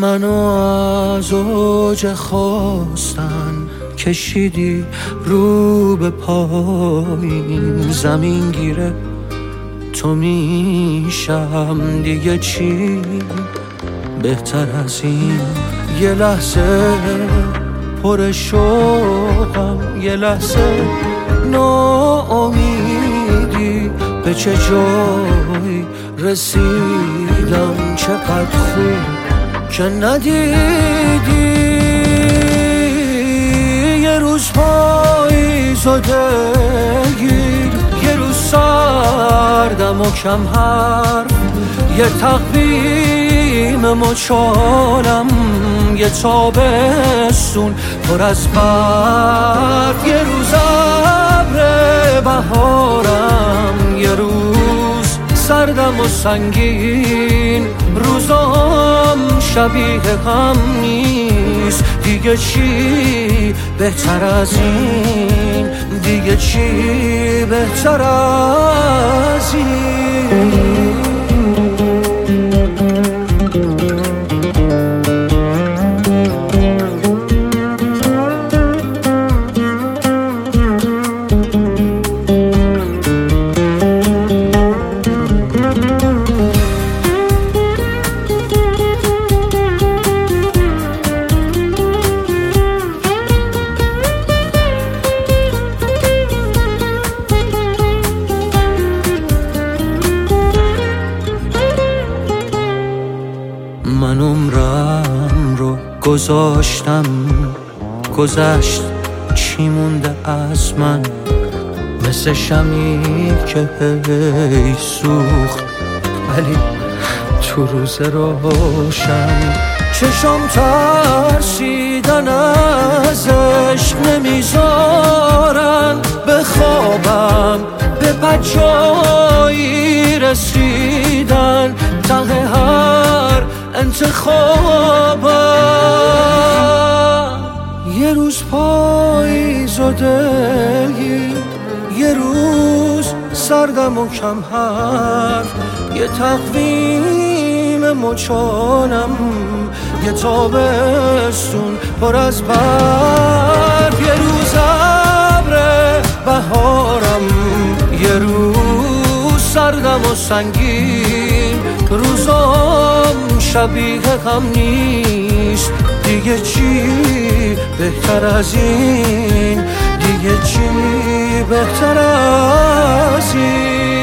منو از اوج خواستن کشیدی رو به پایین، زمین گیره تو میشم دیگه چی بهتر از این. یه لحظه پر شوقم، یه لحظه ناامیدی، به چه جایی رسیدم، چقدر خوب که ندیدی. یه روز پاییزو دلگیر، یه روز سردم و کم حرف، یه تقویم مچالم، یه تابستون پر از برف، یه روز ابر بهارم، یه روز سردم و سنگین. روزام شبیه هم نیست، دیگه چی بهتر از این، دیگه چی بهتر از این. من عمرم رو گذاشتم، گذشت چی مونده از من، مثل شمی که هی سوخت ولی تو روز روشن. چشم ترسیدن از عشق نمیذارن بخوابم، به بجایی رسیدن ته هر انتخابم. یه روز پاییز و دلگیر، یه روز سردم و کم حرف، یه تقویم مچالم، یه تابستون پر از برف، یه روز ابر بهارم، یه روز سردم و سنگین. روزام شبیه هم نیست، دیگه چی بهتر از این، دیگه چی بهتر از این.